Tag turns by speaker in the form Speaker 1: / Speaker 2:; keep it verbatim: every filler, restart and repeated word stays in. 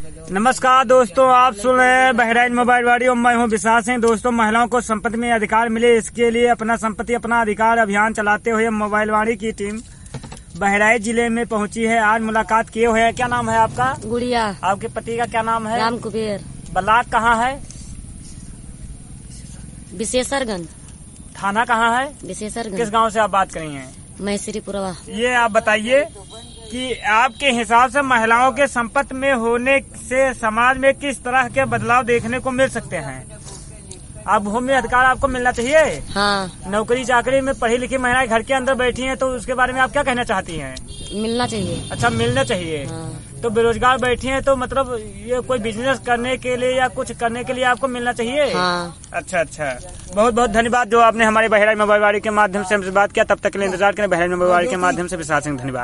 Speaker 1: नमस्कार दोस्तों, आप सुन रहे हैं बहराइच मोबाइल वाड़ी और मैं हूं विशाल सिंह। दोस्तों, महिलाओं को संपत्ति में अधिकार मिले, इसके लिए अपना संपत्ति अपना अधिकार अभियान चलाते हुए मोबाइल वाड़ी की टीम बहराइच जिले में पहुंची है। आज मुलाकात किए हुए हैं। क्या नाम है आपका?
Speaker 2: गुड़िया।
Speaker 1: आपके पति का क्या नाम है?
Speaker 2: राम कुबेर।
Speaker 1: ब्लॉक कहाँ है?
Speaker 2: विशेषरगंज।
Speaker 1: थाना कहाँ है?
Speaker 2: विशेषरगंज।
Speaker 1: किस गांव से आप बात करी हैं?
Speaker 2: मैसरीपुरवा।
Speaker 1: ये आप बताइए कि आपके हिसाब से महिलाओं के संपत्ति में होने से समाज में किस तरह के बदलाव देखने को मिल सकते हैं? आप भूमि अधिकार आपको मिलना चाहिए।
Speaker 2: हाँ।
Speaker 1: नौकरी चाकरी में पढ़ी लिखी महिलाएं घर के अंदर बैठी हैं, तो उसके बारे में आप क्या कहना चाहती हैं?
Speaker 2: मिलना चाहिए। अच्छा,
Speaker 1: मिलना चाहिए।
Speaker 2: हाँ।
Speaker 1: तो बेरोजगार बैठी हैं, तो मतलब ये कोई बिजनेस करने के लिए या कुछ करने के लिए आपको मिलना चाहिए।
Speaker 2: हाँ।
Speaker 1: अच्छा अच्छा, बहुत बहुत धन्यवाद जो आपने हमारे बहराइच मोबाइल वाड़ी के माध्यम से हमसे बात किया। तब तक के लिए इंतजार करें। बहराइच मोबाइल वाड़ी के माध्यम से विशाल सिंह, धन्यवाद।